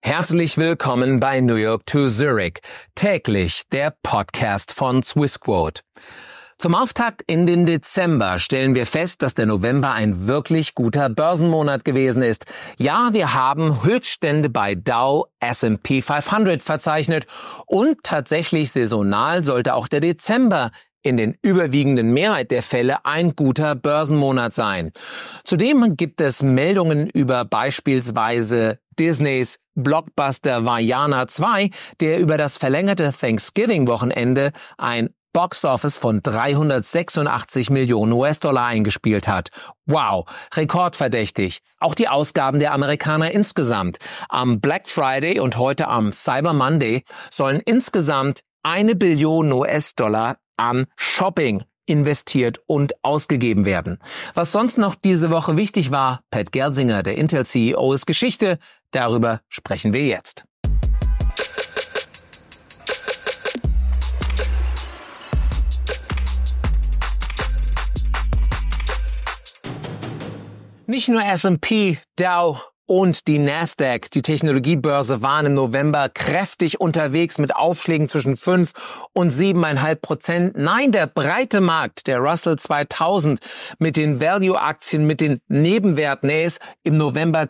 Herzlich willkommen bei New York to Zurich, täglich der Podcast von Swissquote. Zum Auftakt in den Dezember stellen wir fest, dass der November ein wirklich guter Börsenmonat gewesen ist. Ja, wir haben Höchststände bei Dow, S&P 500 verzeichnet und tatsächlich saisonal sollte auch der Dezember in den überwiegenden Mehrheit der Fälle ein guter Börsenmonat sein. Zudem gibt es Meldungen über beispielsweise Disneys Blockbuster Vaiana 2, der über das verlängerte Thanksgiving-Wochenende ein Boxoffice von 386 Millionen US-Dollar eingespielt hat. Wow, rekordverdächtig. Auch die Ausgaben der Amerikaner insgesamt. Am Black Friday und heute am Cyber Monday sollen insgesamt 1 Billion US-Dollar an Shopping investiert und ausgegeben werden. Was sonst noch diese Woche wichtig war, Pat Gelsinger, der Intel-CEO, ist Geschichte. Darüber sprechen wir jetzt. Nicht nur S&P, Dow und die Nasdaq, die Technologiebörse, waren im November kräftig unterwegs mit Aufschlägen zwischen 5 und 7,5%. Nein, der breite Markt, der Russell 2000 mit den Value-Aktien, mit den Nebenwerten, er ist im November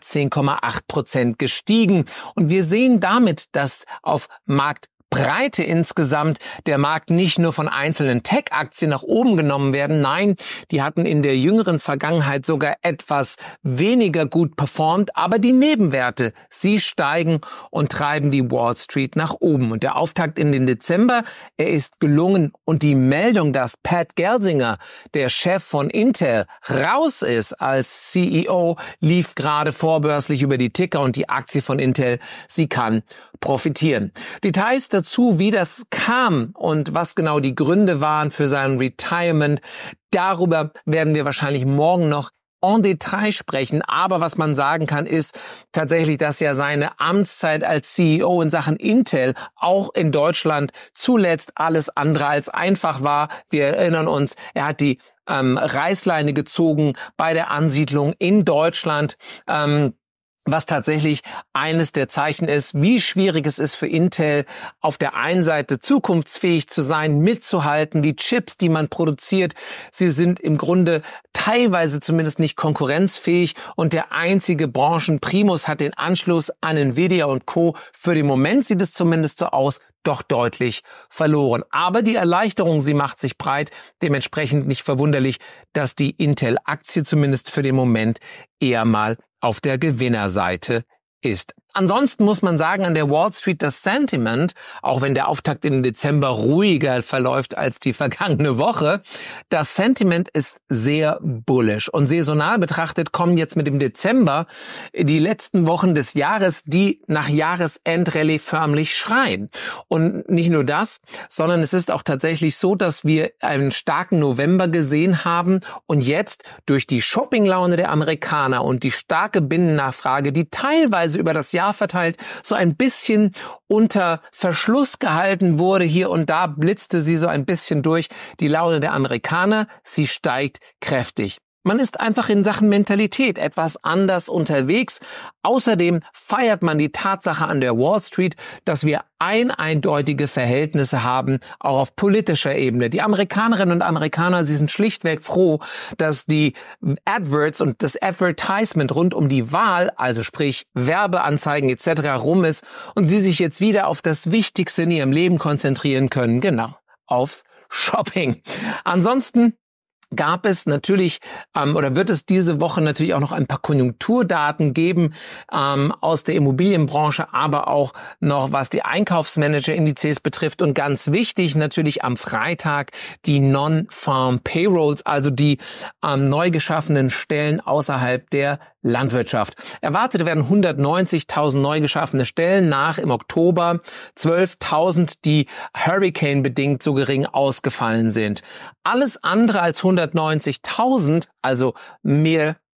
10,8% gestiegen. Und wir sehen damit, dass auf Marktbreite insgesamt der Markt nicht nur von einzelnen Tech-Aktien nach oben genommen werden. Nein, die hatten in der jüngeren Vergangenheit sogar etwas weniger gut performt, aber die Nebenwerte, sie steigen und treiben die Wall Street nach oben. Und der Auftakt in den Dezember, er ist gelungen und die Meldung, dass Pat Gelsinger, der Chef von Intel, raus ist als CEO, lief gerade vorbörslich über die Ticker und die Aktie von Intel, sie kann profitieren. Details dazu, wie das kam und was genau die Gründe waren für sein Retirement, darüber werden wir wahrscheinlich morgen noch en Detail sprechen. Aber was man sagen kann, ist tatsächlich, dass ja seine Amtszeit als CEO in Sachen Intel auch in Deutschland zuletzt alles andere als einfach war. Wir erinnern uns, er hat die Reißleine gezogen bei der Ansiedlung in Deutschland, was tatsächlich eines der Zeichen ist, wie schwierig es ist für Intel, auf der einen Seite zukunftsfähig zu sein, mitzuhalten. Die Chips, die man produziert, sie sind im Grunde teilweise zumindest nicht konkurrenzfähig und der einzige Branchenprimus hat den Anschluss an Nvidia und Co. Für den Moment sieht es zumindest so aus, doch deutlich verloren. Aber die Erleichterung, sie macht sich breit, dementsprechend nicht verwunderlich, dass die Intel-Aktie zumindest für den Moment eher mal auf der Gewinnerseite ist. Ansonsten muss man sagen, an der Wall Street das Sentiment, auch wenn der Auftakt im Dezember ruhiger verläuft als die vergangene Woche, das Sentiment ist sehr bullish. Und saisonal betrachtet kommen jetzt mit dem Dezember die letzten Wochen des Jahres, die nach Jahresendrallye förmlich schreien. Und nicht nur das, sondern es ist auch tatsächlich so, dass wir einen starken November gesehen haben und jetzt durch die Shoppinglaune der Amerikaner und die starke Binnennachfrage, die teilweise über das Jahr verteilt, so ein bisschen unter Verschluss gehalten wurde. Hier und da blitzte sie so ein bisschen durch. Die Laune der Amerikaner, sie steigt kräftig. Man ist einfach in Sachen Mentalität etwas anders unterwegs. Außerdem feiert man die Tatsache an der Wall Street, dass wir eindeutige Verhältnisse haben, auch auf politischer Ebene. Die Amerikanerinnen und Amerikaner, sie sind schlichtweg froh, dass die Adverts und das Advertisement rund um die Wahl, also sprich Werbeanzeigen etc. rum ist und sie sich jetzt wieder auf das Wichtigste in ihrem Leben konzentrieren können, genau, aufs Shopping. Ansonsten gab es natürlich oder wird es diese Woche natürlich auch noch ein paar Konjunkturdaten geben aus der Immobilienbranche, aber auch noch was die Einkaufsmanager-Indizes betrifft und ganz wichtig natürlich am Freitag die Non-Farm Payrolls, also die neu geschaffenen Stellen außerhalb der Landwirtschaft. Erwartet werden 190.000 neu geschaffene Stellen nach im Oktober 12.000, die Hurricane-bedingt so gering ausgefallen sind. Alles andere als 190.000, also mehr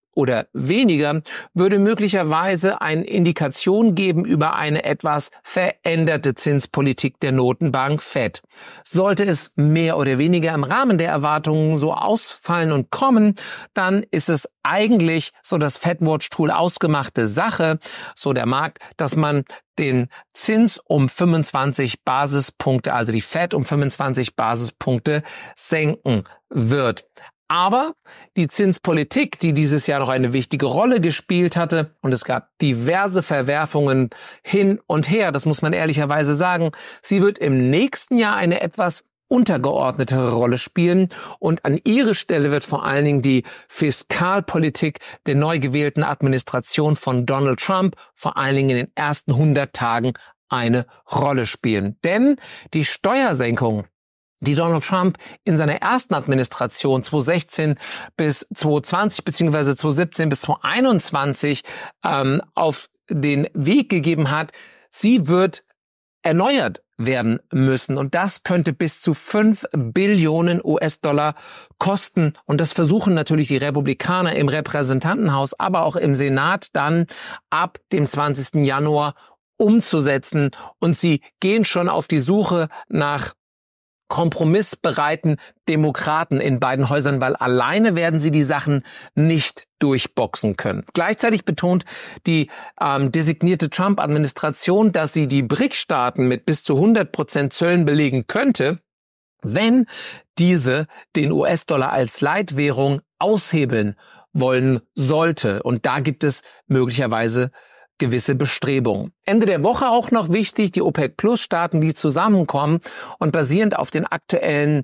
oder weniger, würde möglicherweise eine Indikation geben über eine etwas veränderte Zinspolitik der Notenbank Fed. Sollte es mehr oder weniger im Rahmen der Erwartungen so ausfallen und kommen, dann ist es eigentlich so das FedWatch-Tool ausgemachte Sache, so der Markt, dass man den Zins um 25 Basispunkte, also die Fed um 25 Basispunkte senken wird. Aber die Zinspolitik, die dieses Jahr noch eine wichtige Rolle gespielt hatte, und es gab diverse Verwerfungen hin und her, das muss man ehrlicherweise sagen, sie wird im nächsten Jahr eine etwas untergeordnetere Rolle spielen und an ihre Stelle wird vor allen Dingen die Fiskalpolitik der neu gewählten Administration von Donald Trump vor allen Dingen in den ersten 100 Tagen eine Rolle spielen. Denn die Steuersenkung, die Donald Trump in seiner ersten Administration 2016 bis 2020 bzw. 2017 bis 2021 auf den Weg gegeben hat, sie wird erneuert werden müssen. Und das könnte bis zu 5 Billionen US-Dollar kosten. Und das versuchen natürlich die Republikaner im Repräsentantenhaus, aber auch im Senat dann ab dem 20. Januar umzusetzen. Und sie gehen schon auf die Suche nach kompromissbereiten Demokraten in beiden Häusern, weil alleine werden sie die Sachen nicht durchboxen können. Gleichzeitig betont die designierte Trump-Administration, dass sie die BRIC-Staaten mit bis zu 100% Zöllen belegen könnte, wenn diese den US-Dollar als Leitwährung aushebeln wollen sollte. Und da gibt es möglicherweise gewisse Bestrebungen. Ende der Woche auch noch wichtig, die OPEC-Plus-Staaten, die zusammenkommen und basierend auf den aktuellen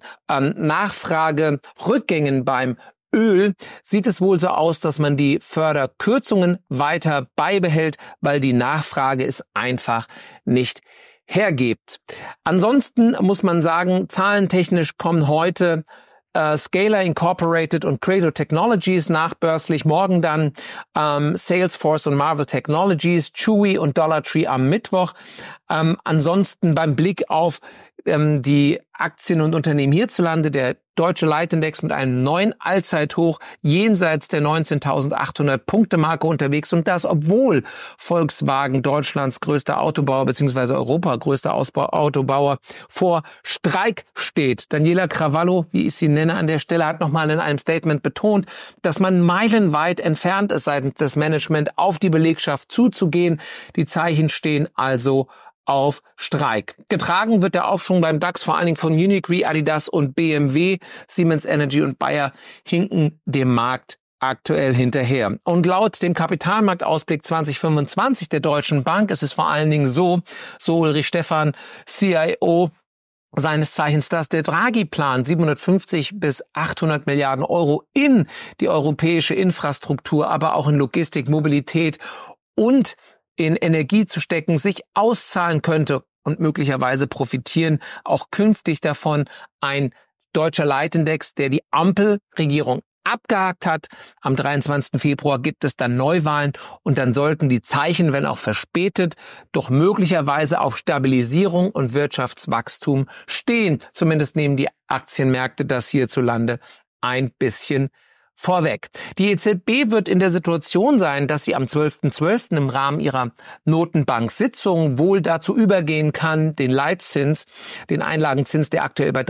Nachfragerückgängen beim Öl sieht es wohl so aus, dass man die Förderkürzungen weiter beibehält, weil die Nachfrage es einfach nicht hergibt. Ansonsten muss man sagen, zahlentechnisch kommen heute Scalar Incorporated und Credo Technologies nachbörslich, morgen dann Salesforce und Marvell Technologies, Chewy und Dollar Tree am Mittwoch. Ansonsten beim Blick auf die Aktien und Unternehmen hierzulande, der deutsche Leitindex mit einem neuen Allzeithoch jenseits der 19.800 Punkte Marke unterwegs und das, obwohl Volkswagen, Deutschlands größter Autobauer bzw. Europa größter Autobauer, vor Streik steht. Daniela Cravallo, wie ich sie nenne an der Stelle, hat nochmal in einem Statement betont, dass man meilenweit entfernt ist seitens des Management auf die Belegschaft zuzugehen. Die Zeichen stehen also auf Streik. Getragen wird der Aufschwung beim DAX vor allen Dingen von Munich Re, Adidas und BMW. Siemens Energy und Bayer hinken dem Markt aktuell hinterher. Und laut dem Kapitalmarktausblick 2025 der Deutschen Bank ist es vor allen Dingen so Ulrich Stephan, CIO seines Zeichens, dass der Draghi-Plan 750 bis 800 Milliarden Euro in die europäische Infrastruktur, aber auch in Logistik, Mobilität und in Energie zu stecken, sich auszahlen könnte und möglicherweise profitieren auch künftig davon ein deutscher Leitindex, der die Ampelregierung abgehakt hat. Am 23. Februar gibt es dann Neuwahlen und dann sollten die Zeichen, wenn auch verspätet, doch möglicherweise auf Stabilisierung und Wirtschaftswachstum stehen. Zumindest nehmen die Aktienmärkte das hierzulande ein bisschen vorweg. Die EZB wird in der Situation sein, dass sie am 12.12. im Rahmen ihrer Notenbank-Sitzung wohl dazu übergehen kann, den Leitzins, den Einlagenzins, der aktuell bei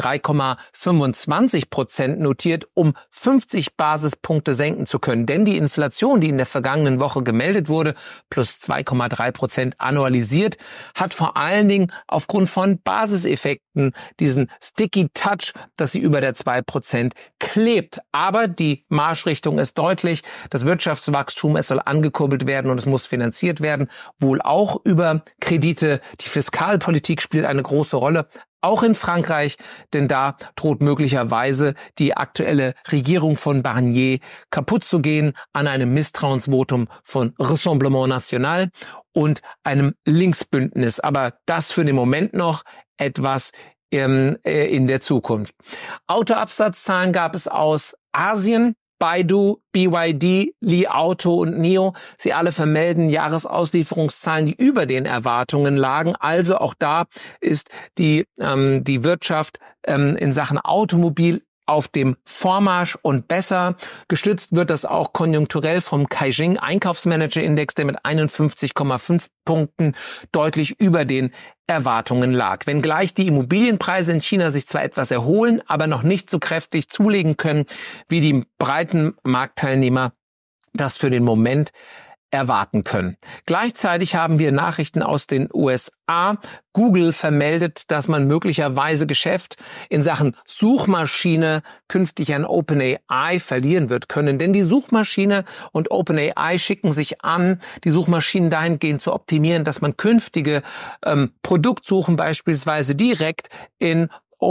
3,25% notiert, um 50 Basispunkte senken zu können. Denn die Inflation, die in der vergangenen Woche gemeldet wurde, plus 2,3% annualisiert, hat vor allen Dingen aufgrund von Basiseffekten diesen Sticky Touch, dass sie über der 2% klebt. Aber die Marschrichtung ist deutlich. Das Wirtschaftswachstum, es soll angekurbelt werden und es muss finanziert werden, wohl auch über Kredite. Die Fiskalpolitik spielt eine große Rolle, auch in Frankreich, denn da droht möglicherweise die aktuelle Regierung von Barnier kaputt zu gehen an einem Misstrauensvotum von Rassemblement National und einem Linksbündnis. Aber das für den Moment noch etwas in der Zukunft. Autoabsatzzahlen gab es aus Asien. Baidu, BYD, Li Auto und NIO, sie alle vermelden Jahresauslieferungszahlen, die über den Erwartungen lagen. Also auch da ist die Wirtschaft in Sachen Automobil auf dem Vormarsch und besser. Gestützt wird das auch konjunkturell vom Caixin Einkaufsmanager-Index, der mit 51,5 Punkten deutlich über den Erwartungen lag. Wenngleich die Immobilienpreise in China sich zwar etwas erholen, aber noch nicht so kräftig zulegen können, wie die breiten Marktteilnehmer das für den Moment erwarten können. Gleichzeitig haben wir Nachrichten aus den USA. Google vermeldet, dass man möglicherweise Geschäft in Sachen Suchmaschine künftig an OpenAI verlieren wird können. Denn die Suchmaschine und OpenAI schicken sich an, die Suchmaschinen dahingehend zu optimieren, dass man künftige Produktsuchen beispielsweise direkt in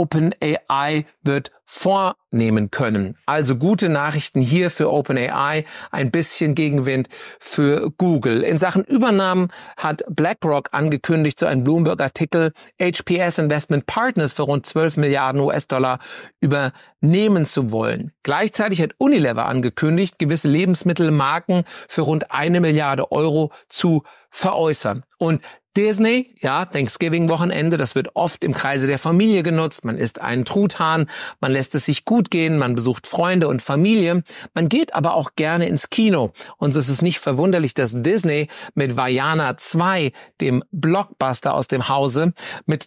OpenAI wird vornehmen können. Also gute Nachrichten hier für OpenAI, ein bisschen Gegenwind für Google. In Sachen Übernahmen hat BlackRock angekündigt, so ein Bloomberg-Artikel, HPS Investment Partners für rund 12 Milliarden US-Dollar übernehmen zu wollen. Gleichzeitig hat Unilever angekündigt, gewisse Lebensmittelmarken für rund 1 Milliarde Euro zu veräußern. Und Disney, ja, Thanksgiving-Wochenende, das wird oft im Kreise der Familie genutzt. Man isst einen Truthahn, man lässt es sich gut gehen, man besucht Freunde und Familie. Man geht aber auch gerne ins Kino. Und es ist nicht verwunderlich, dass Disney mit Vaiana 2, dem Blockbuster aus dem Hause, mit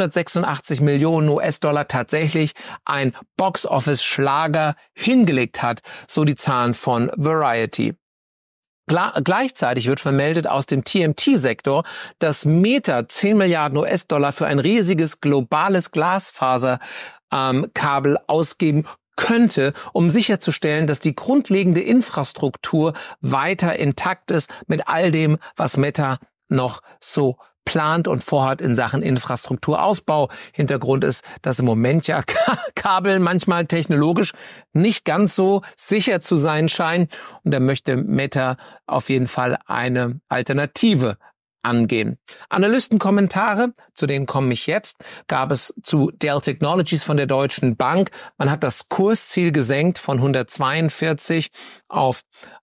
386 Millionen US-Dollar tatsächlich ein Box-Office-Schlager hingelegt hat, so die Zahlen von Variety. Gleichzeitig wird vermeldet aus dem TMT-Sektor, dass Meta 10 Milliarden US-Dollar für ein riesiges globales Glasfaserkabel ausgeben könnte, um sicherzustellen, dass die grundlegende Infrastruktur weiter intakt ist mit all dem, was Meta noch so plant und vorhat in Sachen Infrastrukturausbau. Hintergrund ist, dass im Moment ja Kabel manchmal technologisch nicht ganz so sicher zu sein scheinen. Und da möchte Meta auf jeden Fall eine Alternative angehen. Analystenkommentare, zu denen komme ich jetzt, gab es zu Dell Technologies von der Deutschen Bank. Man hat das Kursziel gesenkt von 144 auf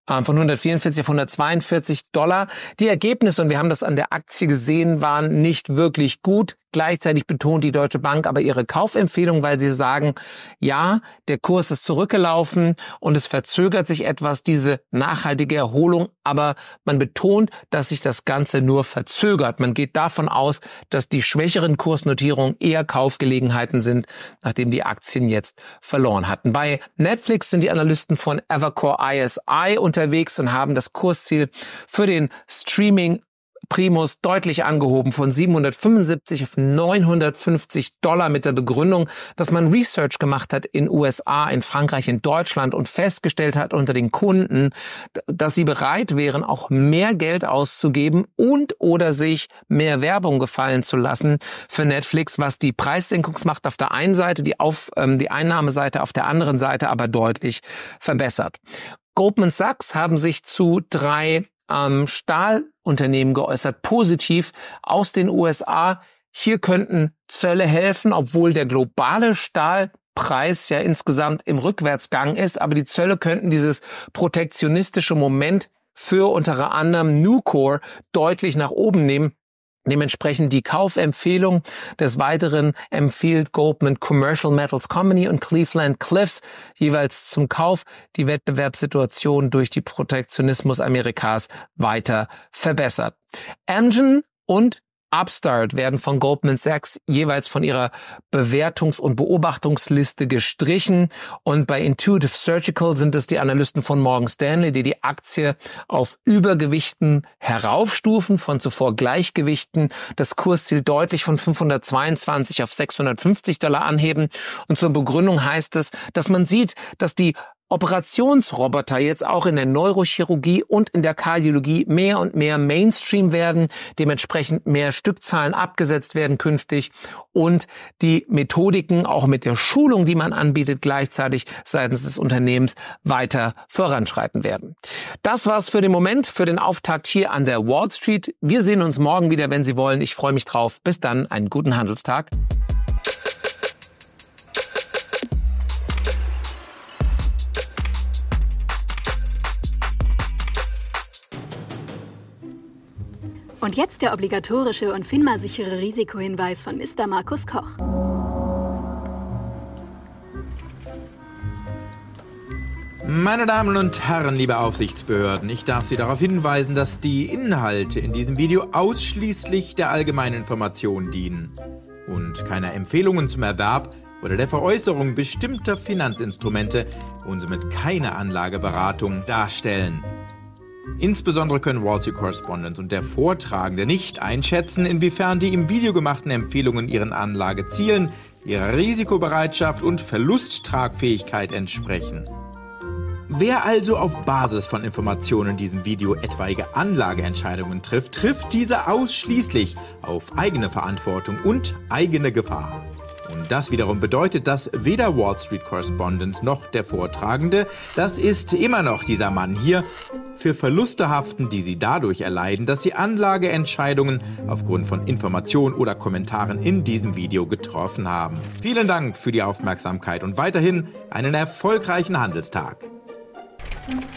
142 $. Die Ergebnisse, und wir haben das an der Aktie gesehen, waren nicht wirklich gut. Gleichzeitig betont die Deutsche Bank aber ihre Kaufempfehlung, weil sie sagen, ja, der Kurs ist zurückgelaufen und es verzögert sich etwas, diese nachhaltige Erholung, aber man betont, dass sich das Ganze nur verzögert. Man geht davon aus, dass die schwächeren Kursnotierungen eher Kaufgelegenheiten sind, nachdem die Aktien jetzt verloren hatten. Bei Netflix sind die Analysten von Evercore ISI unterwegs und haben das Kursziel für den Streaming Primus deutlich angehoben von 775 auf 950 $ mit der Begründung, dass man Research gemacht hat in USA, in Frankreich, in Deutschland und festgestellt hat unter den Kunden, dass sie bereit wären, auch mehr Geld auszugeben und oder sich mehr Werbung gefallen zu lassen für Netflix, was die Preissenkungsmacht auf der einen Seite, die Einnahmeseite auf der anderen Seite aber deutlich verbessert. Goldman Sachs haben sich zu 3 Stahlunternehmen geäußert, positiv aus den USA. Hier könnten Zölle helfen, obwohl der globale Stahlpreis ja insgesamt im Rückwärtsgang ist. Aber die Zölle könnten dieses protektionistische Moment für unter anderem Nucor deutlich nach oben nehmen. Dementsprechend die Kaufempfehlung. Des Weiteren empfiehlt Goldman Commercial Metals Company und Cleveland Cliffs jeweils zum Kauf. Die Wettbewerbssituation durch die Protektionismus Amerikas weiter verbessert. Amgen und Upstart werden von Goldman Sachs jeweils von ihrer Bewertungs- und Beobachtungsliste gestrichen. Und bei Intuitive Surgical sind es die Analysten von Morgan Stanley, die die Aktie auf Übergewichten heraufstufen, von zuvor Gleichgewichten, das Kursziel deutlich von 522 auf 650 $ anheben. Und zur Begründung heißt es, dass man sieht, dass die Operationsroboter jetzt auch in der Neurochirurgie und in der Kardiologie mehr und mehr Mainstream werden, dementsprechend mehr Stückzahlen abgesetzt werden künftig und die Methodiken auch mit der Schulung, die man anbietet, gleichzeitig seitens des Unternehmens weiter voranschreiten werden. Das war's für den Moment, für den Auftakt hier an der Wall Street. Wir sehen uns morgen wieder, wenn Sie wollen. Ich freue mich drauf. Bis dann, einen guten Handelstag. Und jetzt der obligatorische und FINMA-sichere Risikohinweis von Mr. Markus Koch. Meine Damen und Herren, liebe Aufsichtsbehörden, ich darf Sie darauf hinweisen, dass die Inhalte in diesem Video ausschließlich der allgemeinen Information dienen und keine Empfehlungen zum Erwerb oder der Veräußerung bestimmter Finanzinstrumente und somit keine Anlageberatung darstellen. Insbesondere können Wall Street Correspondent und der Vortragende nicht einschätzen, inwiefern die im Video gemachten Empfehlungen ihren Anlagezielen, ihrer Risikobereitschaft und Verlusttragfähigkeit entsprechen. Wer also auf Basis von Informationen in diesem Video etwaige Anlageentscheidungen trifft, trifft diese ausschließlich auf eigene Verantwortung und eigene Gefahr. Und das wiederum bedeutet, dass weder Wall Street Correspondent noch der Vortragende, das ist immer noch dieser Mann hier, für Verluste haften, die sie dadurch erleiden, dass sie Anlageentscheidungen aufgrund von Informationen oder Kommentaren in diesem Video getroffen haben. Vielen Dank für die Aufmerksamkeit und weiterhin einen erfolgreichen Handelstag.